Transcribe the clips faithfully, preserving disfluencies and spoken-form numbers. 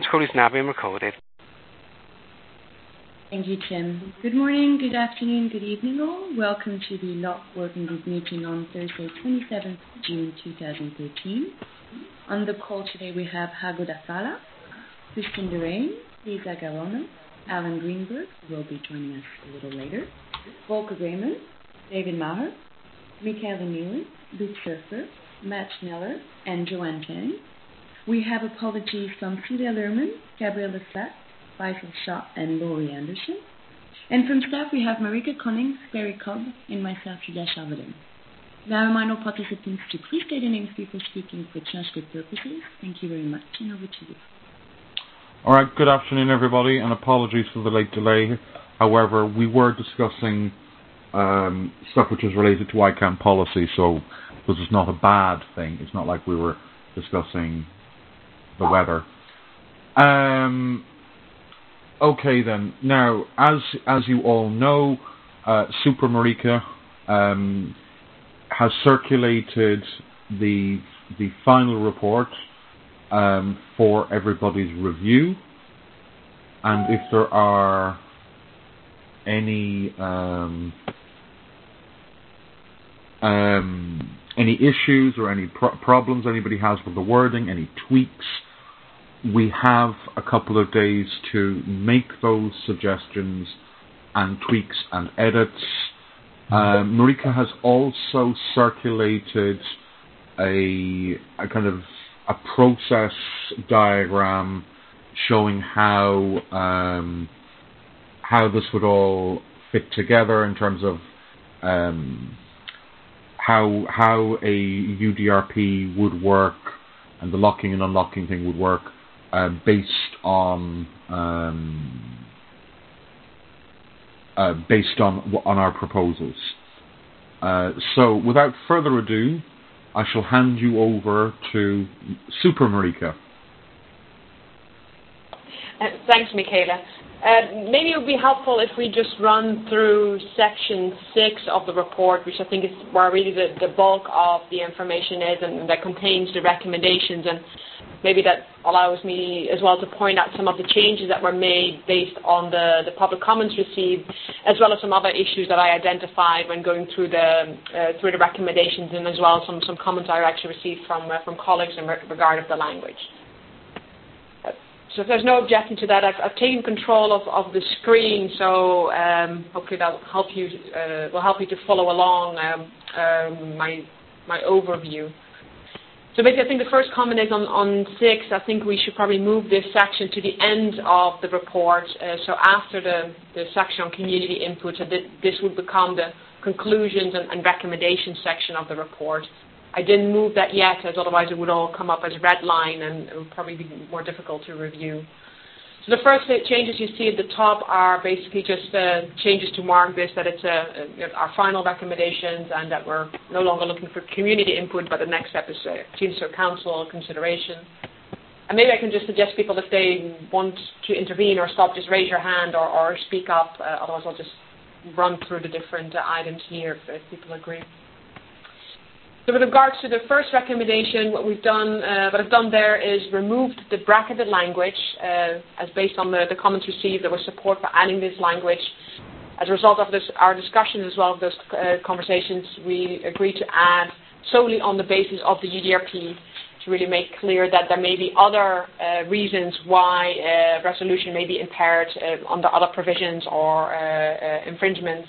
call is now being recorded. Thank you, Tim. Good morning, good afternoon, good evening all. Welcome to the L O C Working Group meeting on Thursday, twenty-seventh of June two thousand thirteen. On the call today we have Hago Dafala, Christian Derain, Lisa Garono, Alan Greenberg, who will be joining us a little later, Volker Raymond, David Maher, Michaela Neely, Luke Surfer, Matt Schneller, and Joanne Tang. We have apologies from Celia Lerman, Gabriella Slack, Faisal Shah, and Laurie Anderson. And from staff we have Marika Connings, Barry Cobb, and myself, Julia Shavadin. Now I remind all participants to please state your names before speaking for transcript purposes. Thank you very much, and over to you. All right, good afternoon, everybody, and apologies for the late delay. However, we were discussing um, stuff which is related to I CANN policy, so this is not a bad thing. It's not like we were discussing the weather. Um, okay, then. Now, as as you all know, uh, Super Marika um, has circulated the the final report um, for everybody's review, and if there are any um, um, any issues or any pro- problems anybody has with the wording, any tweaks, we have a couple of days to make those suggestions and tweaks and edits. Um, Marika has also circulated a, a kind of a process diagram showing how um, how this would all fit together in terms of um, how how a U D R P would work and the locking and unlocking thing would work uh, based on um, uh, based on on our proposals. Uh, so, without further ado, I shall hand you over to Super Marika. Uh, thanks, Michaela. Uh, maybe it would be helpful if we just run through section six of the report, which I think is where really the, the bulk of the information is, and that contains the recommendations, and maybe that allows me as well to point out some of the changes that were made based on the, the public comments received, as well as some other issues that I identified when going through the uh, through the recommendations, and as well as some, some comments I actually received from uh, from colleagues in re- regard of the language. So if there's no objection to that, I've, I've taken control of, of the screen, so um, hopefully that will help you uh, will help you to follow along um, um, my my overview. So basically, I think the first comment is on, on six. I think we should probably move this section to the end of the report. Uh, so after the, the section on community input, so that this would become the conclusions and, and recommendations section of the report. I didn't move that yet, as otherwise it would all come up as a red line and it would probably be more difficult to review. So the first changes you see at the top are basically just uh, changes to mark this, that it's uh, uh, our final recommendations and that we're no longer looking for community input, but the next step is uh, Teams or Council consideration. And maybe I can just suggest people, if they want to intervene or stop, just raise your hand or, or speak up. Uh, otherwise I'll just run through the different uh, items here if, if people agree. So with regards to the first recommendation, what we've done, uh, what I've done there is removed the bracketed language, uh, as based on the, the comments received, there was support for adding this language. As a result of this, our discussion as well as those uh, conversations, we agreed to add solely on the basis of the U D R P to really make clear that there may be other uh, reasons why uh, resolution may be impaired uh, under other provisions or uh, uh, infringements.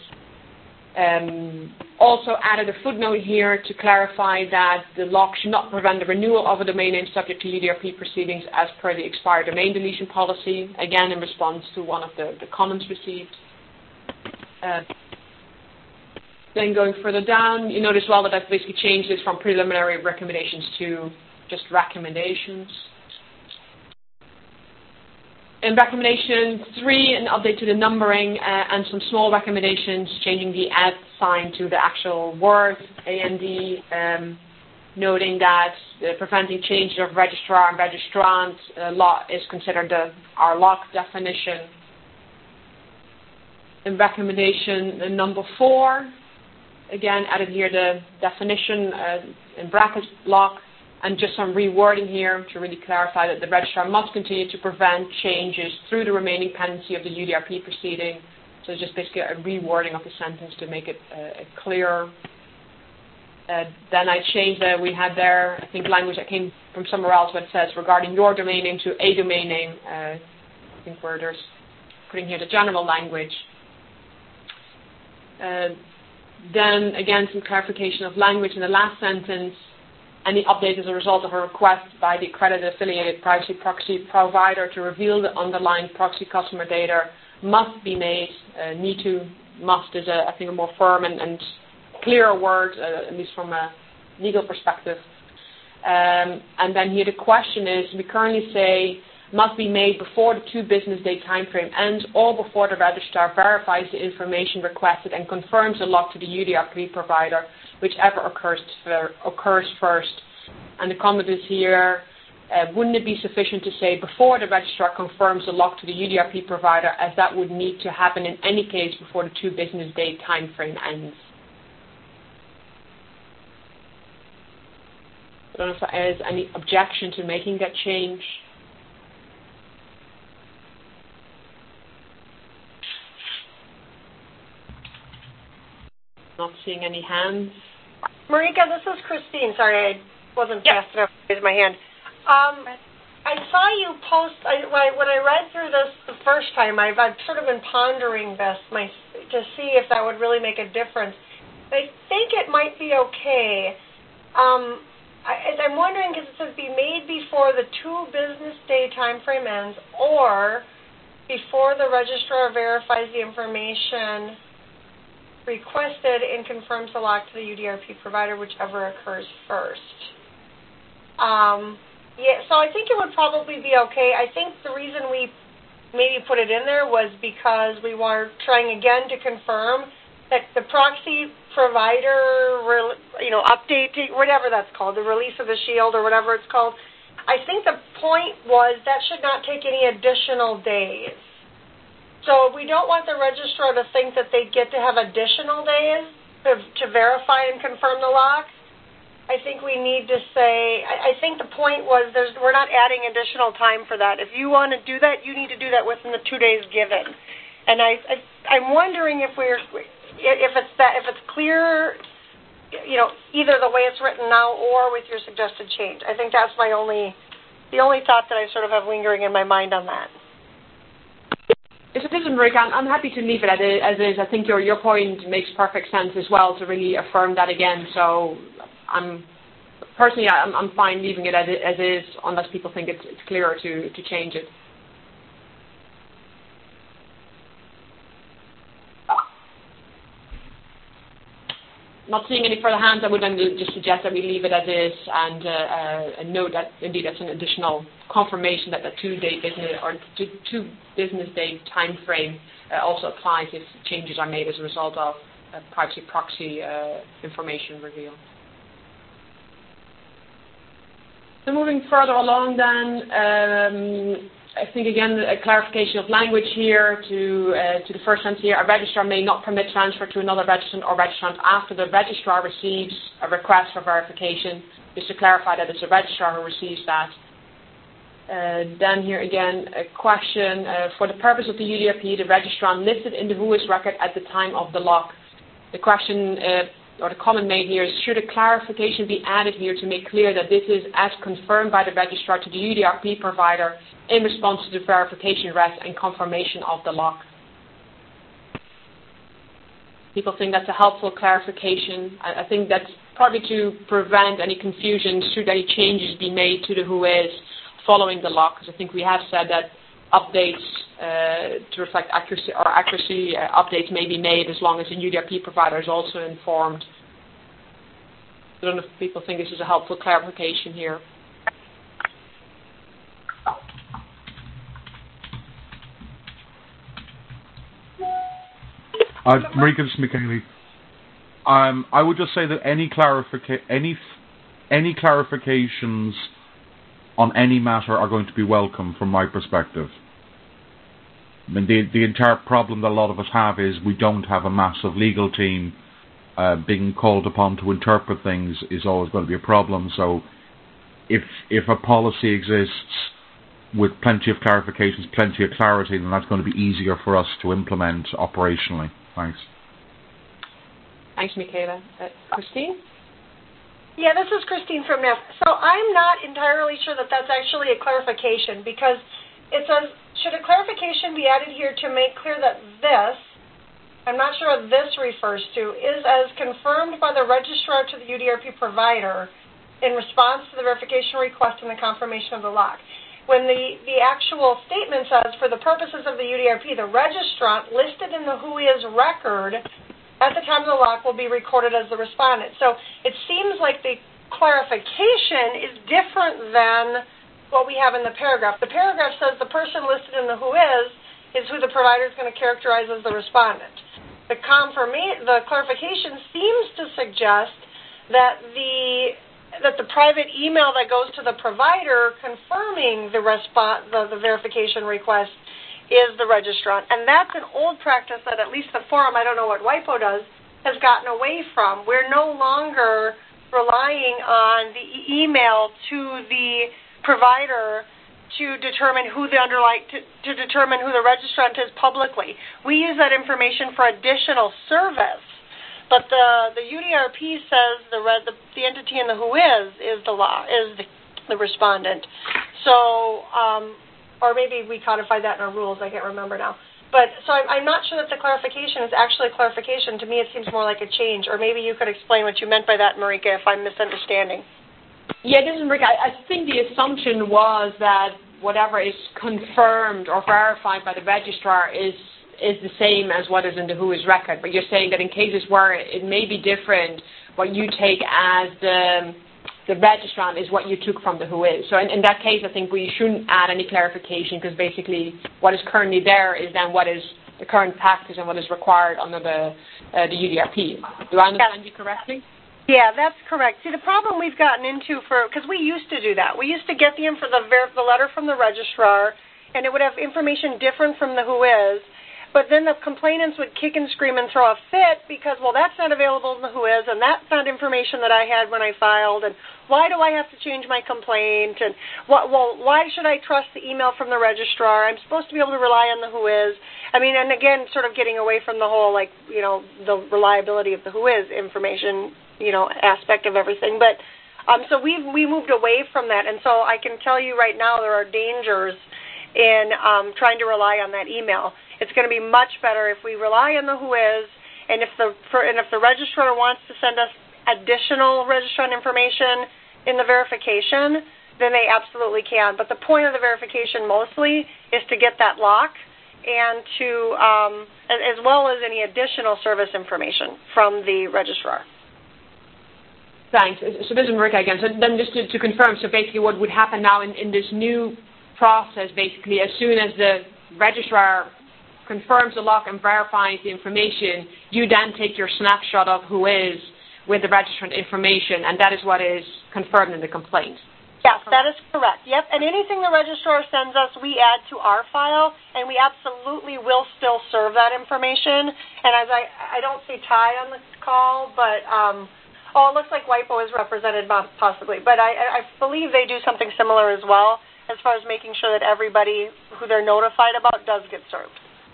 Um, also added a footnote here to clarify that the lock should not prevent the renewal of a domain name subject to U D R P proceedings as per the expired domain deletion policy, again in response to one of the, the comments received. Uh, then going further down, you notice well that I've basically changed this from preliminary recommendations to just recommendations. In recommendation three, an update to the numbering uh, and some small recommendations, changing the at sign to the actual word, A N D, um, noting that uh, preventing changes of registrar and registrant uh, law is considered the, our lock definition. In recommendation uh, number four, again added here the definition uh, in brackets lock, and just some rewording here to really clarify that the registrar must continue to prevent changes through the remaining pendency of the U D R P proceeding. So just basically a rewording of the sentence to make it uh, clearer. Uh, then I changed that we had there, I think, language that came from somewhere else, but it says regarding your domain name to a domain name. Uh, I think where there's putting here the general language. Uh, then, again, some clarification of language in the last sentence. Any update as a result of a request by the accredited affiliated privacy proxy provider to reveal the underlying proxy customer data must be made. Uh, need to, must is, a, I think, a more firm and, and clearer word, uh, at least from a legal perspective. Um, and then here the question is, we currently say must be made before the two business day time frame ends or before the registrar verifies the information requested and confirms the lock to the U D R P provider, whichever occurs, for, occurs first. And the comment is here, uh, wouldn't it be sufficient to say before the registrar confirms the lock to the U D R P provider, as that would need to happen in any case before the two business day time frame ends? I don't know if there is any objection to making that change. Not seeing any hands. Marika, this is Christine. Sorry, I wasn't fast yeah. enough to raise my hand. Um, I saw you post, I, when I read through this the first time, I've, I've sort of been pondering this my, to see if that would really make a difference. I think it might be okay. Um, I, I'm wondering, because it says be made before the two business day time frame ends or before the registrar verifies the information requested and confirms the lock to the U D R P provider, whichever occurs first. Um, yeah, so I think it would probably be okay. I think the reason we maybe put it in there was because we were trying again to confirm that the proxy provider, you know, update, whatever that's called, the release of the shield or whatever it's called. I think the point was that should not take any additional days. So we don't want the registrar to think that they get to have additional days to, to verify and confirm the lock. I think we need to say, I, I think the point was there's, we're not adding additional time for that. If you want to do that, you need to do that within the two days given. And I, I, I'm wondering if we're, if it's that, if it's clear, you know, either the way it's written now or with your suggested change. I think that's my only, the only thought that I sort of have lingering in my mind on that. If it isn't, Rick, I'm, I'm happy to leave it as is. I think your your point makes perfect sense as well to really affirm that again. So I'm personally I'm, I'm fine leaving it as it, as is, unless people think it's, it's clearer to, to change it. Not seeing any further hands, I would then just suggest that we leave it as is and, uh, uh, and note that indeed that's an additional confirmation that the two-day business or two, two business day time frame uh, also applies if changes are made as a result of uh, privacy proxy uh, information reveal. So moving further along, then. Um, I think, again, a clarification of language here to uh, to the first sentence here. A registrar may not permit transfer to another registrant or registrant after the registrar receives a request for verification. Just to clarify that it's the registrar who receives that. Uh, then here again, a question. Uh, for the purpose of the U D R P, the registrant listed in the whois record at the time of the lock. The question uh, or the comment made here is, should a clarification be added here to make clear that this is as confirmed by the registrar to the U D R P provider in response to the verification request and confirmation of the lock? People think that's a helpful clarification. I, I think that's probably to prevent any confusion should any changes be made to the whois following the lock, because I think we have said that updates uh, to reflect accuracy or accuracy uh, updates may be made as long as the U D R P provider is also informed. I don't know if people think this is a helpful clarification here. Uh, Marika, this is Michele. Um, I would just say that any clarifica- any any clarifications on any matter are going to be welcome from my perspective. I mean, the the entire problem that a lot of us have is we don't have a massive legal team. Uh, being called upon to interpret things is always going to be a problem. So if if a policy exists with plenty of clarifications, plenty of clarity, then that's going to be easier for us to implement operationally. Thanks. Thanks, Michaela. Uh, Christine? Yeah, this is Christine from N E F. So I'm not entirely sure that that's actually a clarification, because it says, should a clarification be added here to make clear that this, I'm not sure what this refers to, is as confirmed by the registrar to the U D R P provider in response to the verification request and the confirmation of the lock. When the, the actual statement says, for the purposes of the U D R P, the registrant listed in the WHOIS record at the time of the lock will be recorded as the respondent. So it seems like the clarification is different than what we have in the paragraph. The paragraph says the person listed in the WHOIS is who the provider is going to characterize as the respondent. The, confirma- the clarification seems to suggest that the that the private email that goes to the provider confirming the, respo- the, the verification request is the registrant. And that's an old practice that at least the forum, I don't know what WIPO does, has gotten away from. We're no longer relying on the e- email to the provider to determine who the underlying, to, to determine who the registrant is publicly. We use that information for additional service. But the, the U D R P says the, red, the the entity in the WHOIS is the law is the, the respondent. So, um, or maybe we codified that in our rules. I can't remember now. But so I'm, I'm not sure that the clarification is actually a clarification. To me, it seems more like a change. Or maybe you could explain what you meant by that, Marika, if I'm misunderstanding. Yeah, this is Marika. I, I think the assumption was that whatever is confirmed or verified by the registrar is is the same as what is in the WHOIS record. But you're saying that in cases where it may be different, what you take as the, the registrant is what you took from the WHOIS. So in, in that case, I think we shouldn't add any clarification, because basically what is currently there is then what is the current practice and what is required under the, uh, the U D R P. Do I understand you correctly? Yeah, that's correct. See, the problem we've gotten into for, because we used to do that. We used to get the, info, the, ver- the letter from the registrar, and it would have information different from the WHOIS. But then the complainants would kick and scream and throw a fit because, well, that's not available in the WHOIS, and that's not information that I had when I filed, and why do I have to change my complaint, and what, well, why should I trust the email from the registrar? I'm supposed to be able to rely on the WHOIS. I mean, and again, sort of getting away from the whole, like, you know, the reliability of the WHOIS information, you know, aspect of everything. But um, so we we moved away from that, and so I can tell you right now there are dangers in um, trying to rely on that email. It's going to be much better if we rely on the WHOIS, and if the for, and if the registrar wants to send us additional registrant information in the verification, then they absolutely can. But the point of the verification mostly is to get that lock, and to um, as, as well as any additional service information from the registrar. Thanks. So this is Marika again. So then just to, to confirm, so basically what would happen now in, in this new process, basically as soon as the registrar confirms the lock and verifies the information, you then take your snapshot of WHOIS with the registrant information, and that is what is confirmed in the complaint. Yes, that is correct. Yep, and anything the registrar sends us, we add to our file, and we absolutely will still serve that information. And as I, I don't see Ty on the call, but um, oh, it looks like WIPO is represented possibly, but I, I believe they do something similar as well, as far as making sure that everybody who they're notified about does get served.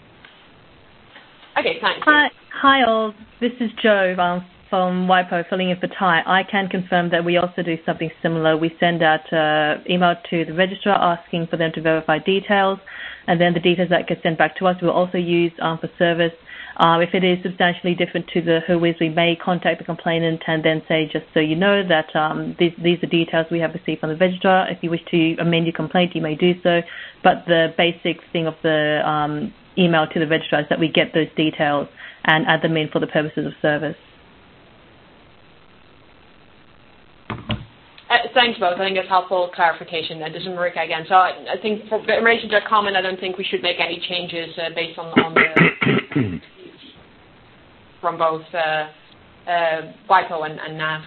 Okay, thanks. Hi, hi all. This is Jo um, from WIPO filling in for Ty. I can confirm that we also do something similar. We send out uh, email to the registrar asking for them to verify details, and then the details that get sent back to us we'll also use um, for service. Um, if it is substantially different to the WHOIS, we may contact the complainant and then say, just so you know, that um, these, these are details we have received from the registrar. If you wish to amend your complaint, you may do so. But the basic thing of the um, email to the registrar is that we get those details and add them in for the purposes of service. Uh, thanks both. I think that's helpful clarification. Uh, this is Marika again. So I, I think for, in relation to that comment, I don't think we should make any changes uh, based on, on the from both uh, uh, WIPO and, and N A V.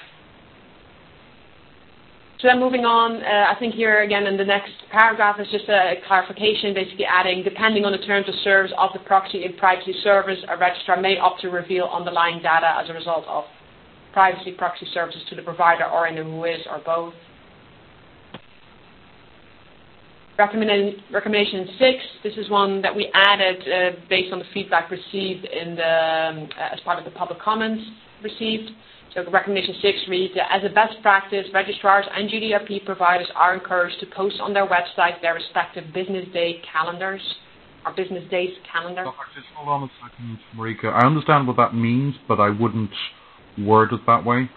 So then moving on, uh, I think here again in the next paragraph is just a clarification, basically adding, depending on the terms of service of the proxy in privacy service, a registrar may opt to reveal underlying data as a result of privacy proxy services to the provider or in a WHOIS or both. Recommendation, recommendation six, this is one that we added uh, based on the feedback received in the, um, as part of the public comments received. So recommendation six reads, as a best practice, registrars and G D R P providers are encouraged to post on their website their respective business day calendars, or business days calendar. Well, just hold on a second, Marika. I understand what that means, but I wouldn't word it that way.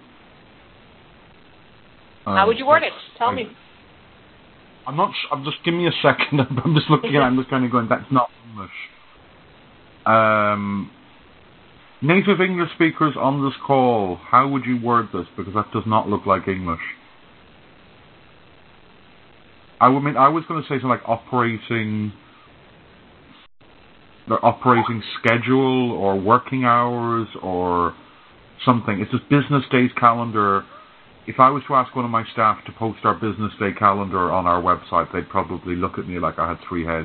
Um, How would you word it? Tell I, me. I'm not. Sh- I'm just give me a second. I'm just looking at. I'm just kind of going. That's not English. Um, native English speakers on this call. How would you word this? Because that does not look like English. I would mean. I was going to say something like operating. Their operating schedule or working hours or something. It's just business days calendar. If I was to ask one of my staff to post our business day calendar on our website, they'd probably look at me like I had three heads.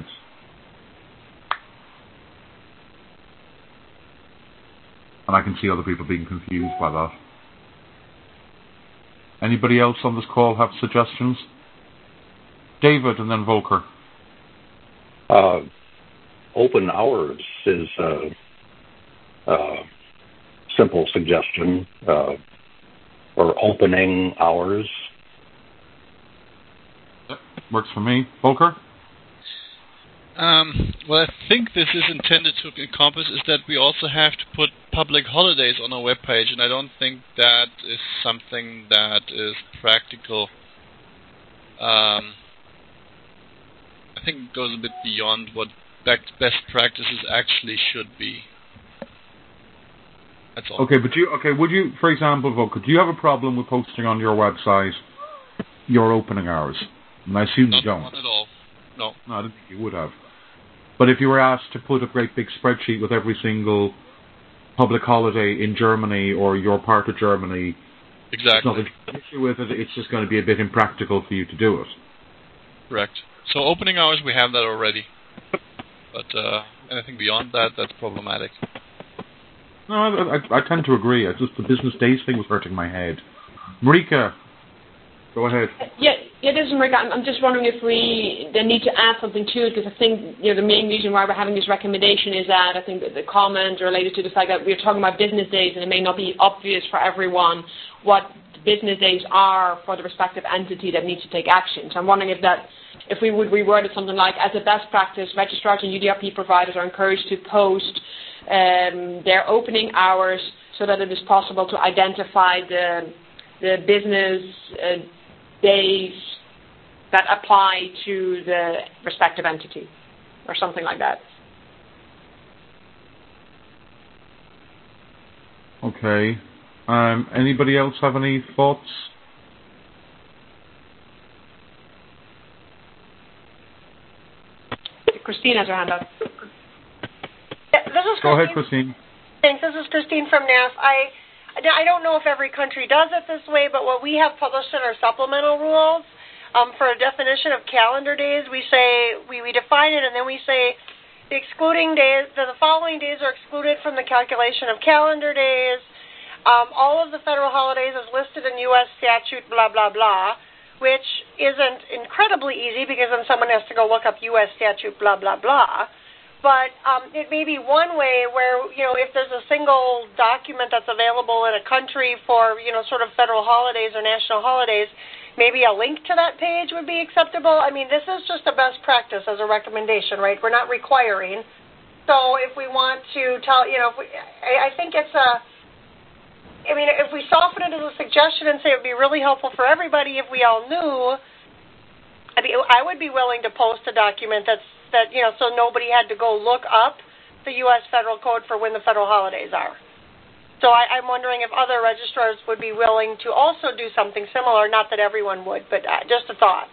And I can see other people being confused by that. Anybody else on this call have suggestions? David and then Volker. Uh, open hours is a, a simple suggestion. Uh, or opening hours. Yep, works for me. Volker? Um, what I think this is intended to encompass is that we also have to put public holidays on our webpage, and I don't think that is something that is practical. Um, I think it goes a bit beyond what best practices actually should be. That's all. Okay, but you okay? Would you, for example, Volker, do you have a problem with posting on your website your opening hours? And I assume Not, you don't. Not at all. No. No, I didn't think you would have. But if you were asked to put a great big spreadsheet with every single public holiday in Germany or your part of Germany, exactly. there's nothing issue with it. It's just going to be a bit impractical for you to do it. Correct. So opening hours, we have that already. But uh, anything beyond that, that's problematic. No, I, I, I tend to agree. It's just the business days thing was hurting my head. Marika, go ahead. Yeah, yeah, this is Marika. I'm, I'm just wondering if we then need to add something to it, because I think you know the main reason why we're having this recommendation is that I think that the comment related to the fact that we're talking about business days, and it may not be obvious for everyone what the business days are for the respective entity that needs to take action. So I'm wondering if that, if we would reword it something like, as a best practice, registrars and U D R P providers are encouraged to post Um, their opening hours so that it is possible to identify the the business uh, days that apply to the respective entity or something like that. Okay. Um, anybody else have any thoughts? Christine has her hand up. This is Go Christine. ahead, Christine. Thanks. This is Christine from N A S. I, I don't know if every country does it this way, but what we have published in our supplemental rules um, for a definition of calendar days, we say we, we define it, and then we say the excluding days, the, the following days are excluded from the calculation of calendar days. Um, all of the federal holidays is listed in U S statute, blah, blah, blah, which isn't incredibly easy because then someone has to go look up U S statute, blah, blah, blah. But um, it may be one way where, you know, if there's a single document that's available in a country for, you know, sort of federal holidays or national holidays, maybe a link to that page would be acceptable. I mean, this is just a best practice as a recommendation, right? We're not requiring. So if we want to tell, you know, if we, I, I think it's a, I mean, if we soften it as a suggestion and say it would be really helpful for everybody if we all knew, I mean, I would be willing to post a document that's, that, you know, so nobody had to go look up the U S federal code for when the federal holidays are. So I, I'm wondering if other registrars would be willing to also do something similar, not that everyone would, but uh, just a thought.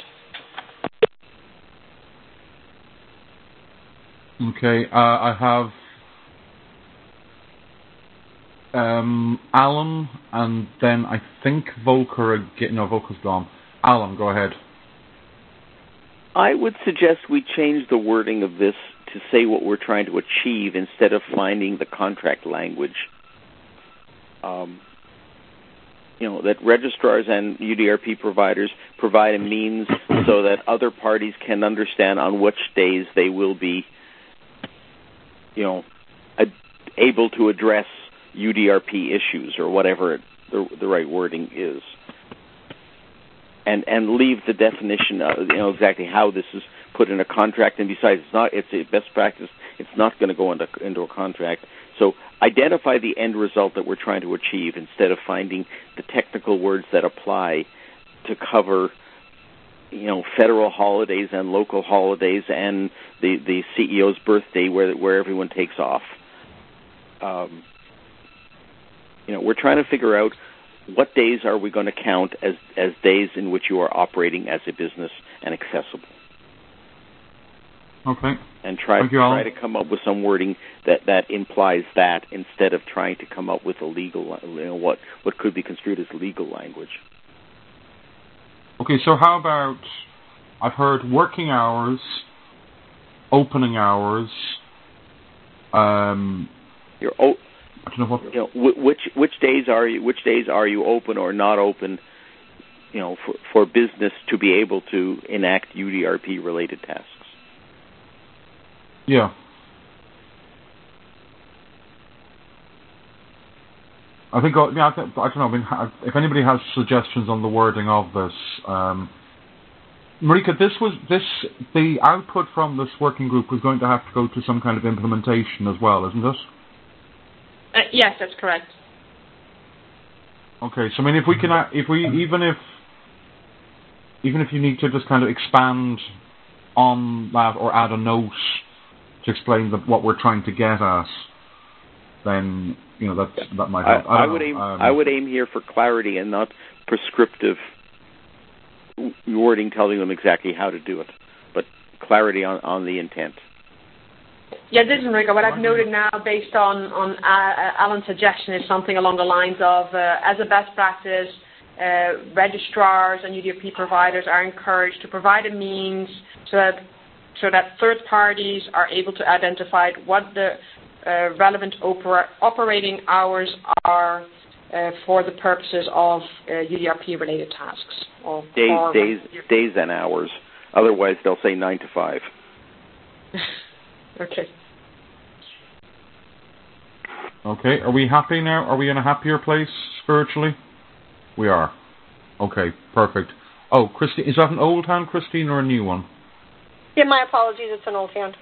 Okay, uh, I have um, Alan, and then I think Volker again. No, Volker's gone. Alan, go ahead. I would suggest we change the wording of this to say what we're trying to achieve instead of finding the contract language. Um, you know, that registrars and U D R P providers provide a means so that other parties can understand on which days they will be, you know, a, able to address U D R P issues or whatever it, the, the right wording is. And and leave the definition of, you know, exactly how this is put in a contract. And besides, it's not it's a best practice. It's not going to go into into a contract. So identify the end result that we're trying to achieve instead of finding the technical words that apply to cover, you know, federal holidays and local holidays and the, the C E O's birthday where where everyone takes off. Um, you know, we're trying to figure out what days are we going to count as, as days in which you are operating as a business and accessible. Okay. And try, Thank you, try Alan. to come up with some wording that, that implies that instead of trying to come up with a legal, you know, what, what could be construed as legal language. Okay, so how about, I've heard working hours, opening hours, um, Your o- I don't know what. You know, which which days are you which days are you open or not open, you know, for, for business to be able to enact U D R P related tasks? Yeah. I think, yeah, I, think, I don't know, I mean, if anybody has suggestions on the wording of this, um, Marika, this was, this, the output from this working group was going to have to go to some kind of implementation as well, isn't it? Uh, yes, that's correct. Okay, so I mean, if we can, if we, even if, even if you need to just kind of expand on that or add a note to explain the, what we're trying to get at, then you know that that might help. I, I, I would know. aim. Um, I would aim here for clarity and not prescriptive wording telling them exactly how to do it, but clarity on, on the intent. Yeah, this is Marika. What I've noted now, based on on uh, Alan's suggestion, is something along the lines of, uh, as a best practice, uh, registrars and U D R P providers are encouraged to provide a means so that so that third parties are able to identify what the uh, relevant opera- operating hours are uh, for the purposes of uh, U D R P related tasks. Or days, days, days, and hours. Otherwise, they'll say nine to five. Okay. Okay, are we happy now? Are we in a happier place spiritually? We are. Okay, perfect. Oh, Christine, is that an old hand, Christine, or a new one? Yeah, my apologies, it's an old hand.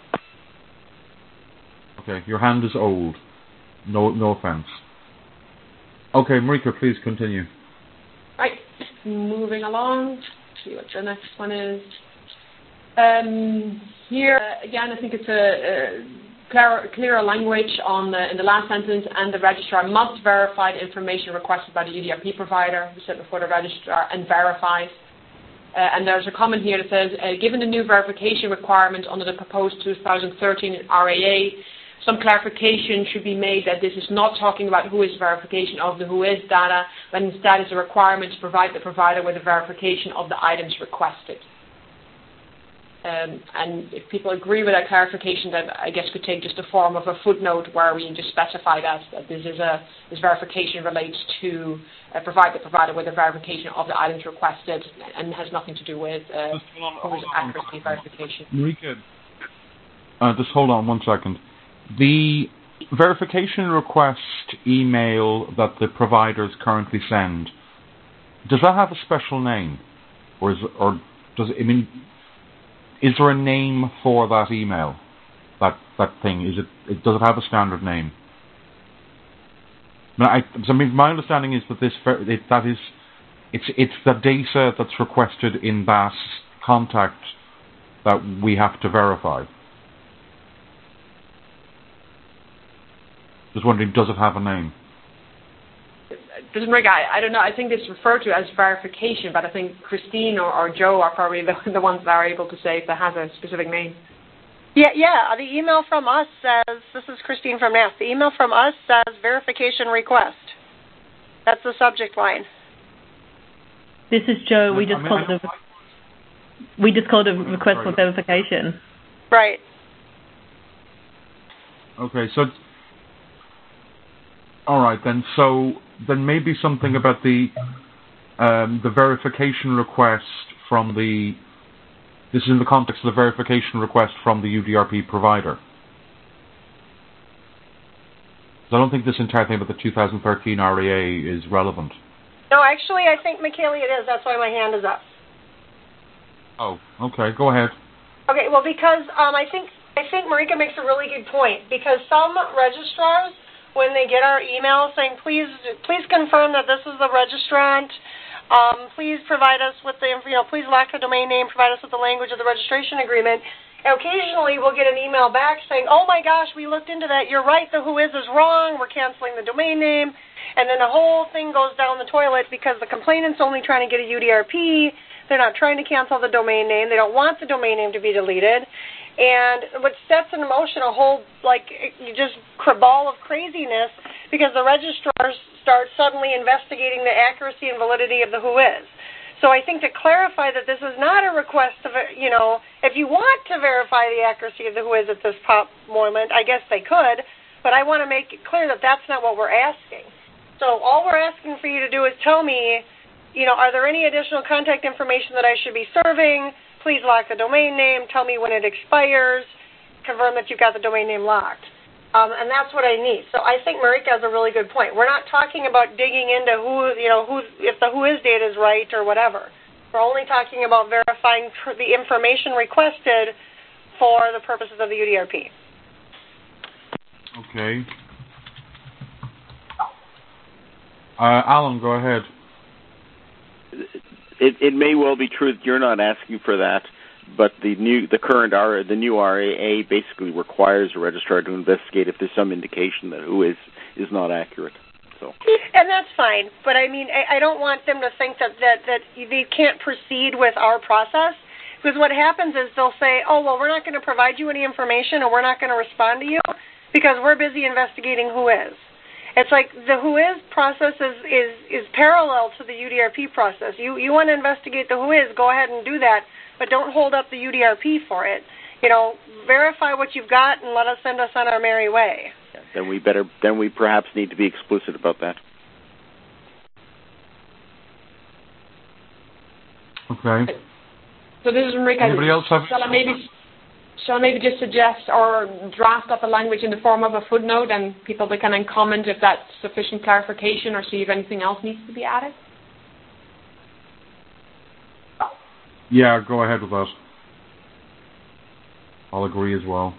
Okay, your hand is old. No, no offense. Okay, Marika, please continue. Right, moving along. See what the next one is. Um, here uh, again, I think it's a, a clearer, clearer language on the, in the last sentence. And the registrar must verify the information requested by the U D R P provider. We said before, the registrar and verifies. Uh, and there's a comment here that says, uh, given the new verification requirement under the proposed two thousand thirteen R A A, some clarification should be made that this is not talking about who is verification of the who is data, but instead is a requirement to provide the provider with a verification of the items requested. Um, and if people agree with that clarification, that I guess could take just the form of a footnote where we just specify that, that this is a this verification relates to uh, provide the provider with a verification of the items requested and has nothing to do with uh, who is accuracy verification. Marika, uh, just hold on one second. The verification request email that the providers currently send, does that have a special name, or is it, or does it? I mean, is there a name for that email? That that thing is it? it does it have a standard name? Now, I, I mean, my understanding is that this it, that is it's it's the data that's requested in B A S contact that we have to verify. Just wondering, does it have a name? Doesn't ring. I, I don't know. I think it's referred to as verification, but I think Christine or, or Joe are probably the, the ones that are able to say if it has a specific name. Yeah, yeah. The email from us says, this is Christine from N A S, the email from us says verification request. That's the subject line. This is Joe. We just I mean, called it a, we just called a request for verification. Right. Okay, so all right then. So then maybe something about the um, the verification request from the. This is in the context of the verification request from the U D R P provider. I don't think this entire thing about the two thousand thirteen R E A is relevant. No, actually, I think, Michaela, it is. That's why my hand is up. Oh, okay. Go ahead. Okay, well, because um, I think I think Marika makes a really good point. Because some registrars, when they get our email saying, please please confirm that this is the registrant, um, please provide us with the, you know, please lock the domain name, provide us with the language of the registration agreement. Occasionally, we'll get an email back saying, oh, my gosh, we looked into that. You're right, the whois is wrong. We're canceling the domain name. And then the whole thing goes down the toilet because the complainant's only trying to get a U D R P. They're not trying to cancel the domain name. They don't want the domain name to be deleted. And what sets in motion a whole, like, you just cabal of craziness because the registrars start suddenly investigating the accuracy and validity of the whois. So I think to clarify that this is not a request to, you know, if you want to verify the accuracy of the whois at this pop moment, I guess they could, but I want to make it clear that that's not what we're asking. So all we're asking for you to do is tell me, you know, are there any additional contact information that I should be serving? Please lock the domain name. Tell me when it expires. Confirm that you've got the domain name locked. Um, and that's what I need. So I think Marika has a really good point. We're not talking about digging into who, you know, who, if the whois data is right or whatever. We're only talking about verifying tr- the information requested for the purposes of the U D R P. Okay. Uh, Alan, go ahead. It, it may well be true that you're not asking for that, but the new, the current R, the new R A A basically requires a registrar to investigate if there's some indication that whois is not accurate. So. And that's fine, but I mean, I, I don't want them to think that, that that they can't proceed with our process, because what happens is they'll say, oh, well, we're not going to provide you any information, or we're not going to respond to you because we're busy investigating whois. It's like the whois process is, is, is parallel to the U D R P process. You you want to investigate the whois, go ahead and do that, but don't hold up the U D R P for it. You know, verify what you've got and let us send us on our merry way. Yeah, then we better then we perhaps need to be explicit about that. Okay. So this is Marika. Anybody else have? Shall I maybe shall I maybe just suggest or draft up a language in the form of a footnote, and people can then comment if that's sufficient clarification, or see if anything else needs to be added? Yeah, go ahead with that. I'll agree as well.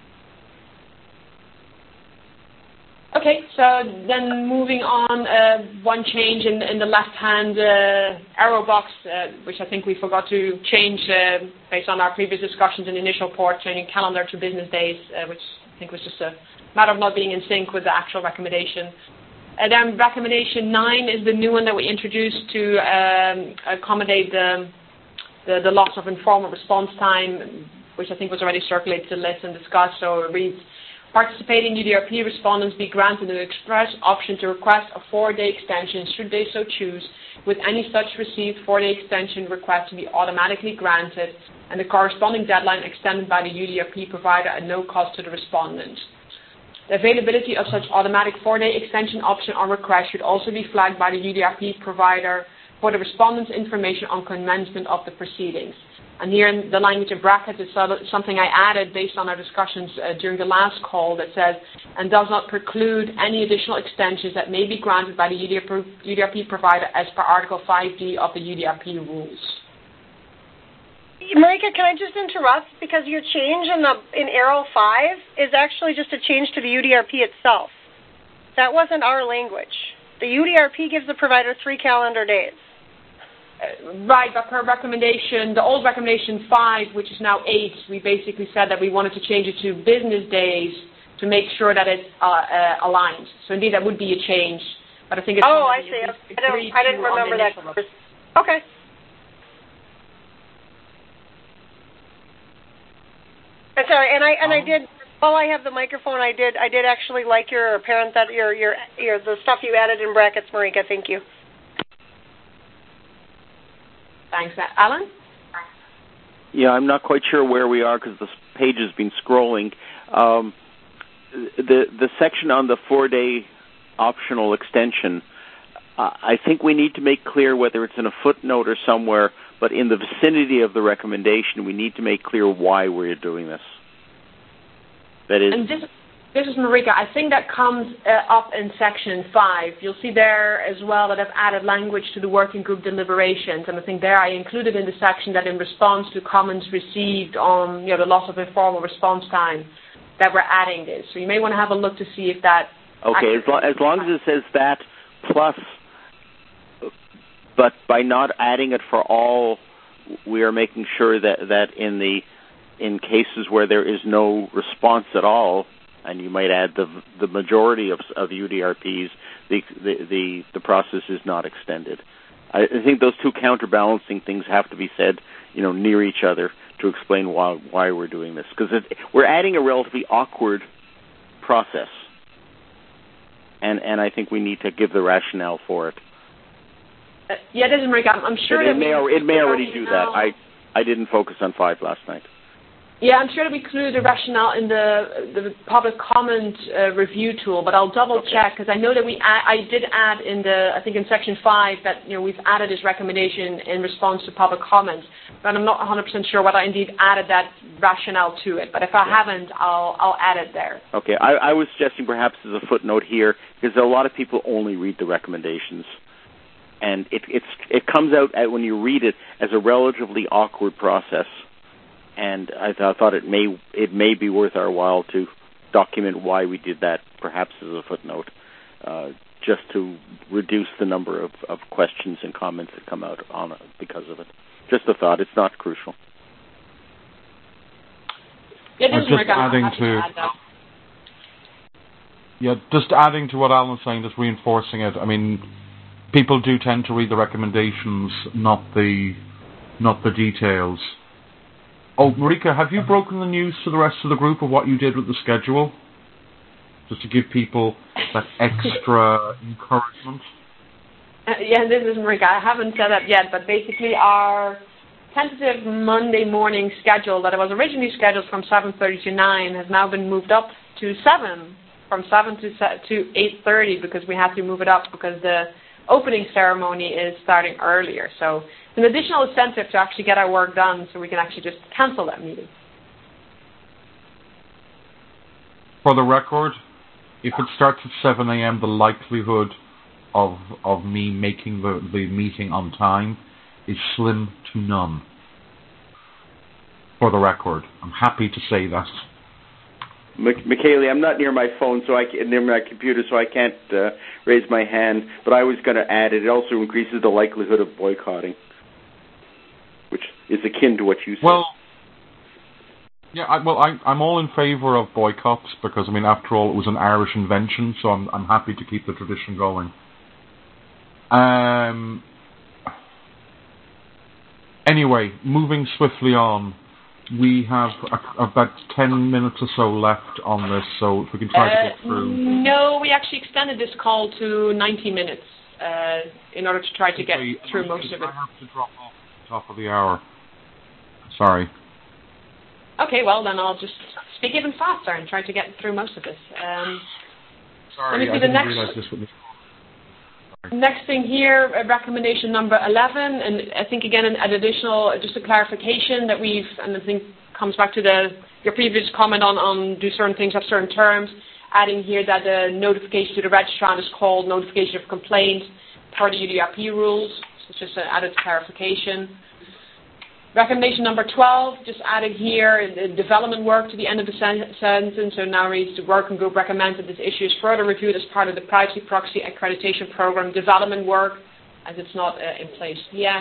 Okay, so then moving on, uh, one change in, in the left-hand uh, arrow box, uh, which I think we forgot to change uh, based on our previous discussions in the initial report, changing calendar to business days, uh, which I think was just a matter of not being in sync with the actual recommendation. And then recommendation nine is the new one that we introduced to um, accommodate the, the, the loss of informal response time, which I think was already circulated to the list and discussed. So it reads, participating U D R P respondents be granted an express option to request a four-day extension should they so choose, with any such received four-day extension request to be automatically granted and the corresponding deadline extended by the U D R P provider at no cost to the respondent. The availability of such automatic four-day extension option on request should also be flagged by the U D R P provider for the respondent's information on commencement of the proceedings. And here in the language in brackets is something I added based on our discussions uh, during the last call that says, and does not preclude any additional extensions that may be granted by the U D R P provider as per Article five D of the U D R P rules. Marika, can I just interrupt? Because your change in the in arrow five is actually just a change to the U D R P itself. That wasn't our language. The U D R P gives the provider three calendar days. Uh, right, but per recommendation, the old recommendation five, which is now eight, we basically said that we wanted to change it to business days to make sure that it's uh, uh, aligned. So indeed, that would be a change. But I think it's oh, I see. I, don't, I didn't remember that. Okay. I'm sorry, and I and um, I did. While I have the microphone, I did I did actually like your apparent that your your your the stuff you added in brackets, Marika. Thank you. Thanks, Alan. Yeah, I'm not quite sure where we are because the page has been scrolling. Um, the the section on the four-day optional extension. uh, I think we need to make clear, whether it's in a footnote or somewhere, but in the vicinity of the recommendation, we need to make clear why we're doing this. That is... And this, this is Marika. I think that comes uh, up in section five. You'll see there as well that I've added language to the working group deliberations, and I think there I included in the section that in response to comments received on you know, the loss of informal response time, that we're adding this. So you may want to have a look to see if that... Okay, as, lo- as long as it says that plus... But by not adding it for all, we are making sure that, that in the in cases where there is no response at all, and you might add the the majority of, of U D R Ps, the, the the the process is not extended. I, I think those two counterbalancing things have to be said, you know, near each other to explain why why we're doing this, because we're adding a relatively awkward process, and and I think we need to give the rationale for it. Uh, yeah, it isn't Marika. I'm, I'm sure it that may, we it may already do that. I I didn't focus on five last night. Yeah, I'm sure that we included the rationale in the the public comment uh, review tool, but I'll double okay. check because I know that we add, I did add in the I think in section five that you know we've added this recommendation in response to public comments, but I'm not one hundred percent sure whether I indeed added that rationale to it. But if I yeah. haven't, I'll I'll add it there. Okay, I, I was suggesting perhaps as a footnote here because a lot of people only read the recommendations. And it it's it comes out at, when you read it as a relatively awkward process, and I, th- I thought it may it may be worth our while to document why we did that, perhaps as a footnote, uh, just to reduce the number of, of questions and comments that come out on it because of it. Just a thought; it's not crucial. Yeah, uh, just adding to, to add yeah, just adding to what Alan was saying, just reinforcing it. I mean. People do tend to read the recommendations, not the not the details. Oh, Marika, have you broken the news to the rest of the group of what you did with the schedule? Just to give people that extra encouragement. Uh, yeah, this is Marika. I haven't set up yet, but basically our tentative Monday morning schedule that was originally scheduled from seven thirty to nine has now been moved up to seven, from seven to to eight thirty because we had to move it up because the opening ceremony is starting earlier. So it's an additional incentive to actually get our work done so we can actually just cancel that meeting. For the record, if it starts at seven a.m., the likelihood of of me making the, the meeting on time is slim to none. For the record, I'm happy to say that. Michaeli, I'm not near my phone, so I can, near my computer, so I can't uh, raise my hand. But I was going to add it. It also increases the likelihood of boycotting, which is akin to what you said. Well, yeah, I, well, I, I'm all in favour of boycotts because, I mean, after all, it was an Irish invention, so I'm I'm happy to keep the tradition going. Um. Anyway, moving swiftly on. We have a, about ten minutes or so left on this, so if we can try uh, to get through. No, we actually extended this call to ninety minutes uh, in order to try to get okay, through I, most of it. I have to drop off at the top of the hour. Sorry. Okay, well, then I'll just speak even faster and try to get through most of this. Um, Sorry, let me see I the didn't next. realize this would be... Next thing here, uh, recommendation number eleven, and I think again an, an additional, just a clarification that we've, and I think comes back to the your previous comment on, on do certain things have certain terms, adding here that the notification to the registrant is called notification of complaint per the U D R P rules. So it's just an added clarification. Recommendation number twelve, just added here the development work to the end of the sen- sentence, so now reads the working group recommends that this issue is further reviewed as part of the privacy proxy accreditation program development work, as it's not uh, in place yet.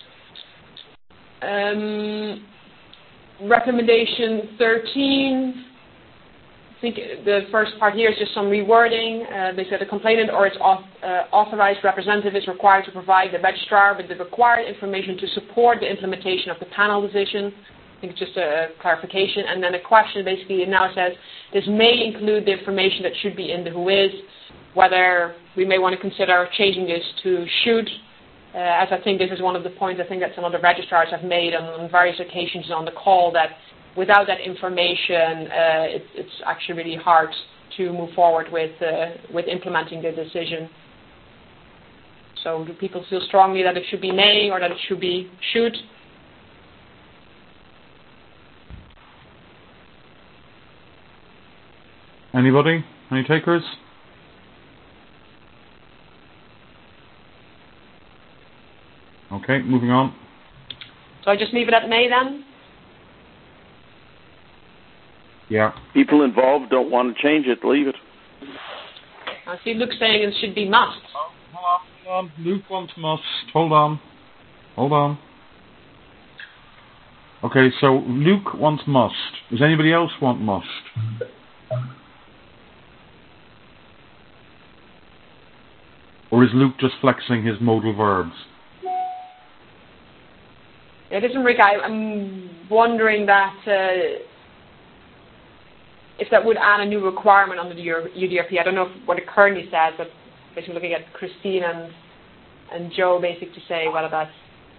Um, recommendation thirteen, I think the first part here is just some rewording. Uh, they said the complainant or its auth- uh, authorized representative is required to provide the registrar with the required information to support the implementation of the panel decision. I think it's just a clarification. And then a question basically it now says this may include the information that should be in the who is, whether we may want to consider changing this to should, uh, as I think this is one of the points I think that some of the registrars have made on, on various occasions on the call, that without that information, uh, it, it's actually really hard to move forward with uh, with implementing the decision. So do people feel strongly that it should be may or that it should be should? Anybody? Any takers? Okay, moving on. So I just leave it at may then? Yeah. People involved don't want to change it. Leave it. I see Luke saying it should be must. Oh, hold on, hold on. Luke wants must. Hold on. Hold on. Okay, so Luke wants must. Does anybody else want must? Or is Luke just flexing his modal verbs? It isn't, Rick. I, I'm wondering that uh, if that would add a new requirement under the U D R P. I don't know if, what it currently says, but basically looking at Christine and and Joe, basically to say whether that's.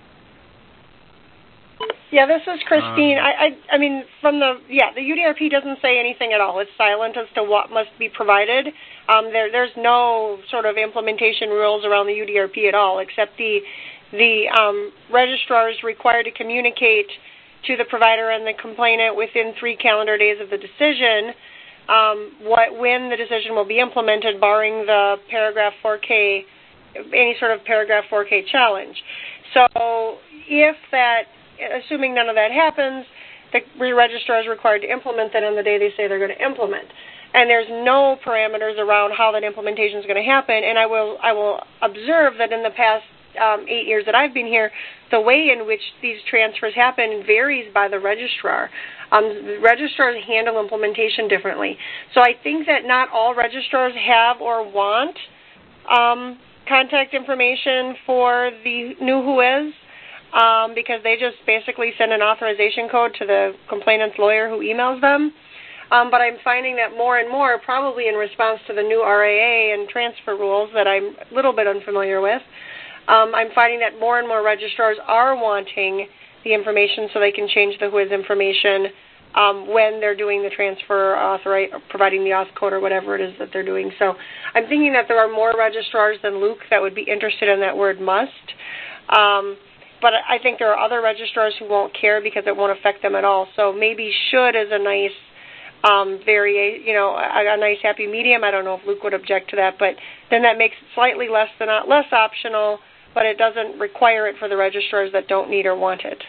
Yeah, this is Christine. Um, I, I, I mean, from the yeah, the U D R P doesn't say anything at all. It's silent as to what must be provided. Um, there, there's no sort of implementation rules around the U D R P at all, except the the um, registrar is required to communicate to the provider and the complainant within three calendar days of the decision um, what when the decision will be implemented, barring the paragraph four K, any sort of paragraph four K challenge. So if that, assuming none of that happens, the registrar is required to implement that on the day they say they're going to implement. And there's no parameters around how that implementation is going to happen. And I will I will observe that in the past um, eight years that I've been here, the way in which these transfers happen varies by the registrar. Um, the registrars handle implementation differently. So I think that not all registrars have or want um, contact information for the new W H Is. Um, because they just basically send an authorization code to the complainant's lawyer who emails them. Um, but I'm finding that more and more, probably in response to the new R A A and transfer rules that I'm a little bit unfamiliar with, um, I'm finding that more and more registrars are wanting the information so they can change the W H I S information um, when they're doing the transfer, authori- providing the auth code or whatever it is that they're doing. So I'm thinking that there are more registrars than Luke that would be interested in that word must. Um, But I think there are other registrars who won't care because it won't affect them at all. So maybe should is a nice, um, very, you know, a, a nice happy medium. I don't know if Luke would object to that, but then that makes it slightly less than less optional, but it doesn't require it for the registrars that don't need or want it.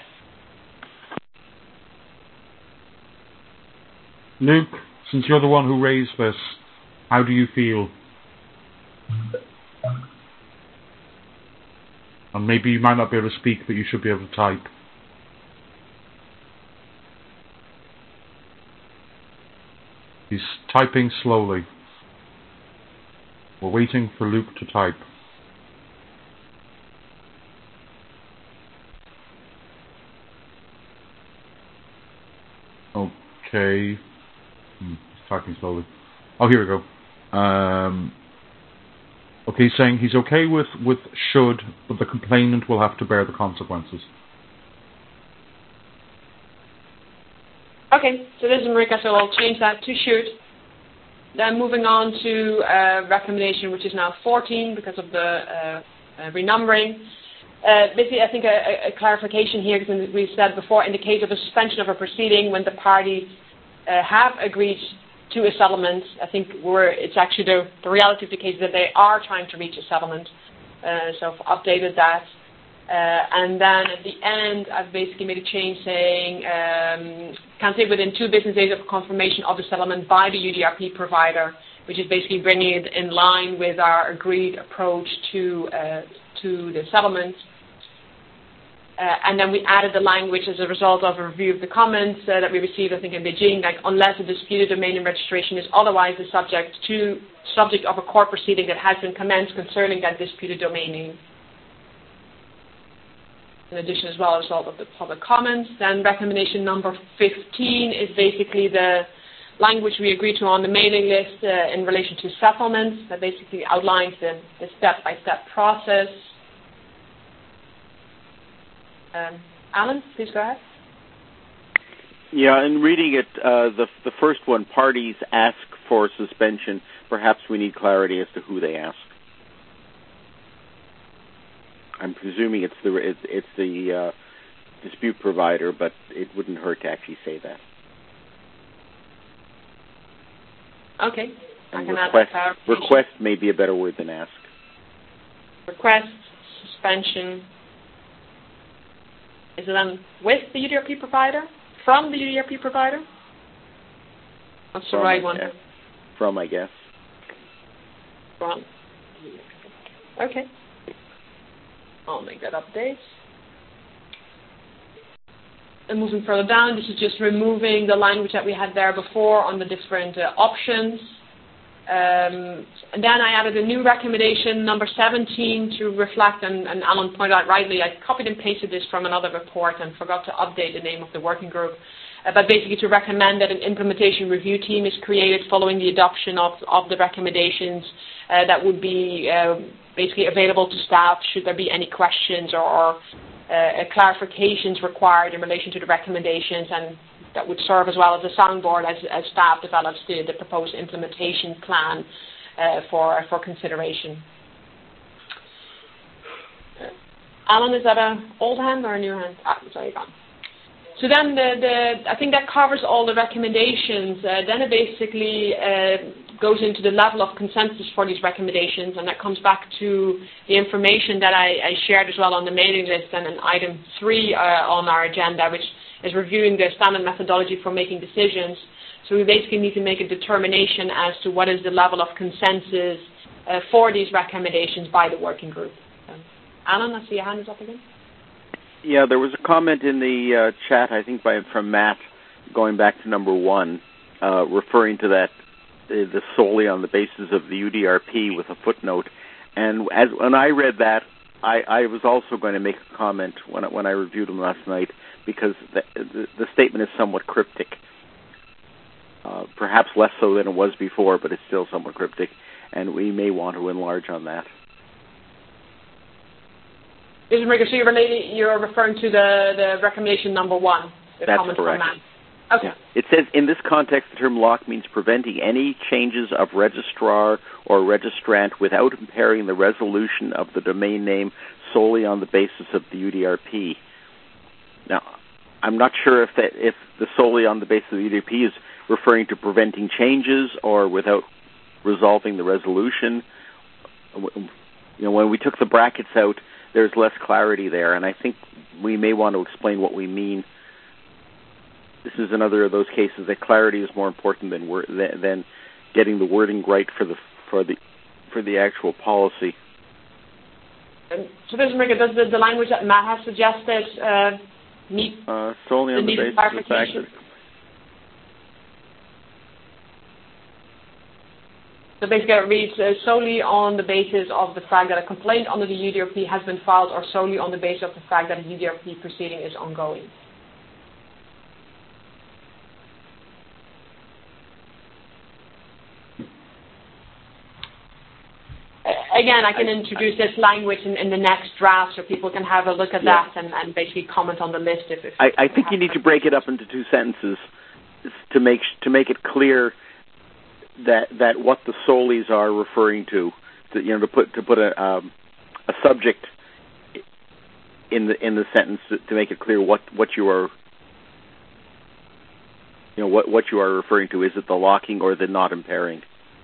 Luke, since you're the one who raised this, how do you feel? And maybe you might not be able to speak, but you should be able to type. He's typing slowly. We're waiting for Luke to type. Okay. Hmm, he's typing slowly. Oh, here we go. Um... Okay, he's saying he's okay with, with should, but the complainant will have to bear the consequences. Okay, so this is Marika, so I'll change that to should. Then moving on to uh, recommendation, which is now fourteen because of the uh, uh, renumbering. Uh, basically, I think a, a clarification here, because we said before, in the case of a suspension of a proceeding, when the parties uh, have agreed to a settlement, I think we're, it's actually the, the reality of the case that they are trying to reach a settlement. Uh, so I've updated that. Uh, and then at the end, I've basically made a change saying, um, can say within two business days of confirmation of the settlement by the U D R P provider, which is basically bringing it in line with our agreed approach to uh, to the settlement. Uh, and then we added the language as a result of a review of the comments uh, that we received, I think, in Beijing, like unless a disputed domain name registration is otherwise the subject to subject of a court proceeding that has been commenced concerning that disputed domain name. In addition, as well, as a result of the public comments. Then recommendation number fifteen is basically the language we agreed to on the mailing list uh, in relation to settlements that basically outlines the, the step-by-step process. Um, Alan, please go ahead. Yeah, in reading it, uh, the the first one, parties ask for suspension. Perhaps we need clarity as to who they ask. I'm presuming it's the it's, it's the uh, dispute provider, but it wouldn't hurt to actually say that. Okay. And I can request, add request may be a better word than ask. Request, suspension. Is it then with the U D R P provider? From the U D R P provider? What's the From, right I one? guess. From, I guess. From. Okay. I'll make that update. And moving further down, this is just removing the language that we had there before on the different uh, options. Um, and then I added a new recommendation, number seventeen, to reflect, and, and Alan pointed out rightly, I copied and pasted this from another report and forgot to update the name of the working group, uh, but basically to recommend that an implementation review team is created following the adoption of, of the recommendations uh, that would be uh, basically available to staff should there be any questions or, or uh, clarifications required in relation to the recommendations, and that would serve as well as a soundboard as, as staff develops the, the proposed implementation plan uh, for, for consideration. Uh, Alan, is that an old hand or a new hand? Ah, sorry, gone. So then the, the, I think that covers all the recommendations. Uh, then it basically uh, goes into the level of consensus for these recommendations, and that comes back to the information that I, I shared as well on the mailing list, and in item three uh, on our agenda, which is reviewing the standard methodology for making decisions. So we basically need to make a determination as to what is the level of consensus uh, for these recommendations by the working group. Um, Alan, I see your hand is up again. Yeah, there was a comment in the uh, chat, I think, by from Matt, going back to number one, uh, referring to that uh, the solely on the basis of the U D R P with a footnote. And as when I read that, I, I was also going to make a comment when I, when I reviewed them last night, because the, the, the statement is somewhat cryptic. Uh, perhaps less so than it was before, but it's still somewhat cryptic, and we may want to enlarge on that. So you're, related, you're referring to the, the recommendation number one, the That's comment correct. from Matt. Okay. Yeah. It says, in this context, the term lock means preventing any changes of registrar or registrant without impairing the resolution of the domain name solely on the basis of the U D R P. Now, I'm not sure if that, if the solely on the basis of the U D R P is referring to preventing changes or without resolving the resolution. You know, when we took the brackets out, there's less clarity there, and I think we may want to explain what we mean. This is another of those cases that clarity is more important than wor- than, than getting the wording right for the for the for the actual policy. And so, does the, the language that Matt has suggested uh, meet uh, solely on the, the basis of the fact that. So basically it reads uh, solely on the basis of the fact that a complaint under the U D R P has been filed, or solely on the basis of the fact that a U D R P proceeding is ongoing. Uh, again, I can introduce this language in, in the next draft so people can have a look at yeah. that and, and basically comment on the list. If, if I, I think you need to break it up into two sentences to make to make it clear that that what the solis are referring to, to you know, to put to put a um, a subject in the in the sentence to, to make it clear what, what you are you know what, what you are referring to. Is it the locking or the not impairing?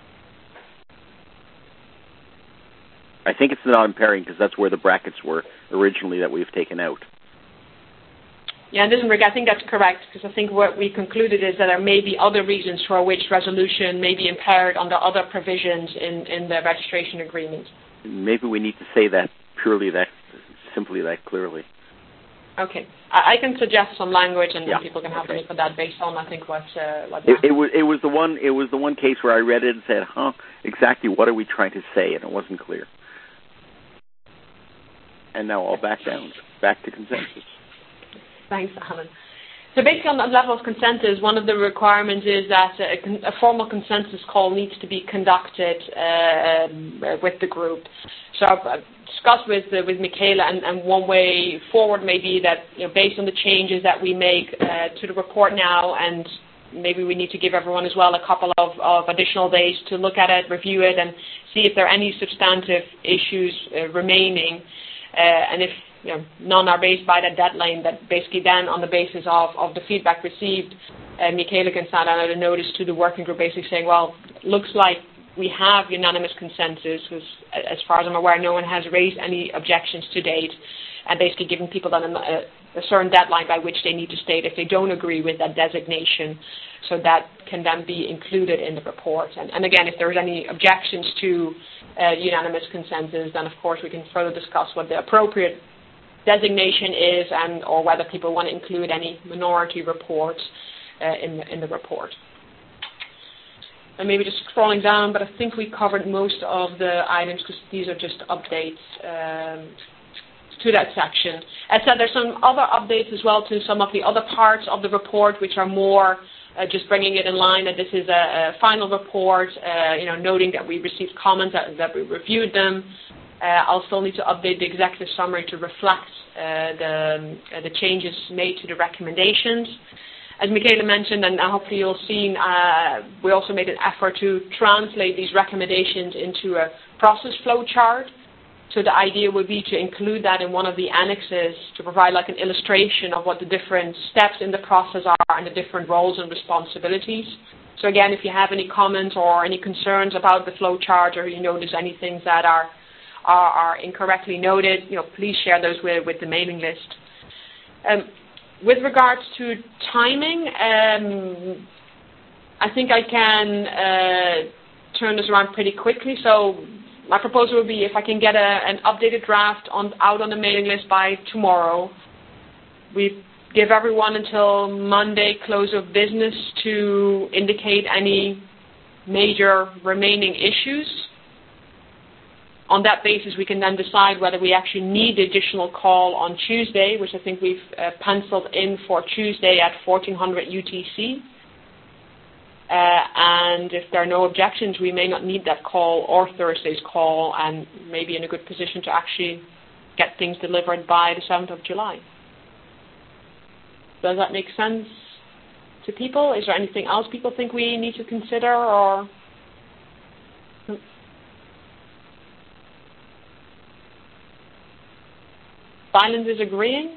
I think it's the not impairing because that's where the brackets were originally that we've taken out. Yeah, and listen, Rick, I think that's correct, because I think what we concluded is that there may be other reasons for which resolution may be impaired under other provisions in, in the registration agreement. Maybe we need to say that purely, that simply, that clearly. Okay, I, I can suggest some language, and yeah. people can have okay. a look at that based on, I think, what. Uh, what it, it was it was the one it was the one case where I read it and said, "Huh, exactly what are we trying to say?" And it wasn't clear. And now I'll back down, back to consensus. Thanks, Alan. So basically on the level of consensus, one of the requirements is that a, a formal consensus call needs to be conducted uh, um, with the group. So I've discussed with uh, with Michaela, and, and one way forward may be that, you know, based on the changes that we make uh, to the report now, and maybe we need to give everyone as well a couple of, of additional days to look at it, review it, and see if there are any substantive issues uh, remaining. Uh, and if you know, none are based by that deadline, that basically then on the basis of, of the feedback received, uh, Michele can send out a notice to the working group basically saying, well, looks like we have unanimous consensus, because as far as I'm aware, no one has raised any objections to date, and basically giving people then a, a certain deadline by which they need to state if they don't agree with that designation, so that can then be included in the report. And, and again, if there's any objections to uh, unanimous consensus, then of course we can further discuss what the appropriate designation is, and or whether people want to include any minority reports uh, in, the, in the report. And maybe just scrolling down, but I think we covered most of the items because these are just updates um, to that section. As I said, there's some other updates as well to some of the other parts of the report, which are more uh, just bringing it in line that this is a, a final report, uh, you know, noting that we received comments, that, that we reviewed them. Uh, I'll still need to update the executive summary to reflect uh, the, uh, the changes made to the recommendations. As Michele mentioned, and hopefully you'll see, uh, we also made an effort to translate these recommendations into a process flow chart. So the idea would be to include that in one of the annexes to provide like an illustration of what the different steps in the process are and the different roles and responsibilities. So again, if you have any comments or any concerns about the flow chart, or you notice any things that are are, are incorrectly noted, you know, please share those with, with the mailing list. Um, With regards to timing, um, I think I can uh, turn this around pretty quickly. So my proposal would be if I can get a, an updated draft on, out on the mailing list by tomorrow. We give everyone until Monday, close of business, to indicate any major remaining issues. On that basis, we can then decide whether we actually need the additional call on Tuesday, which I think we've uh, penciled in for Tuesday at fourteen hundred U T C. Uh, and if there are no objections, we may not need that call or Thursday's call, and may be in a good position to actually get things delivered by the seventh of July. Does that make sense to people? Is there anything else people think we need to consider, or... Silence is agreeing?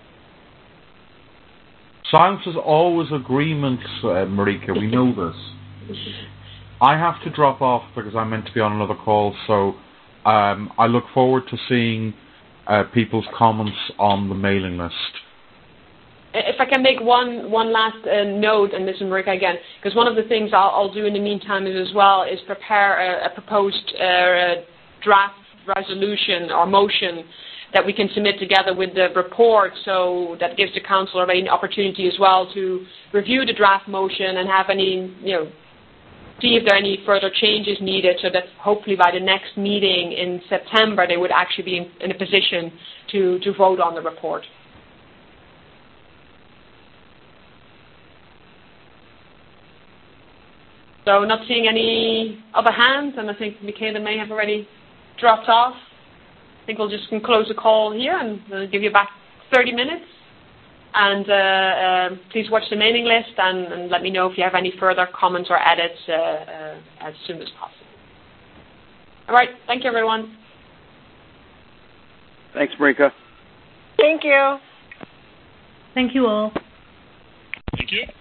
Silence is always agreement, uh, Marika. We know this. I have to drop off because I'm meant to be on another call, so um, I look forward to seeing uh, people's comments on the mailing list. If I can make one one last uh, note, and this is Marika again, because one of the things I'll, I'll do in the meantime is as well is prepare a, a proposed uh, draft resolution or motion that we can submit together with the report, so that gives the council an opportunity as well to review the draft motion and have any, you know, see if there are any further changes needed, so that hopefully by the next meeting in September they would actually be in, in a position to, to vote on the report. So not seeing any other hands, and I think Michele may have already dropped off. I think we'll just close the call here, and we'll give you back thirty minutes. And uh, uh, please watch the mailing list, and, and let me know if you have any further comments or edits uh, uh, as soon as possible. All right. Thank you, everyone. Thanks, Marika. Thank you. Thank you all. Thank you.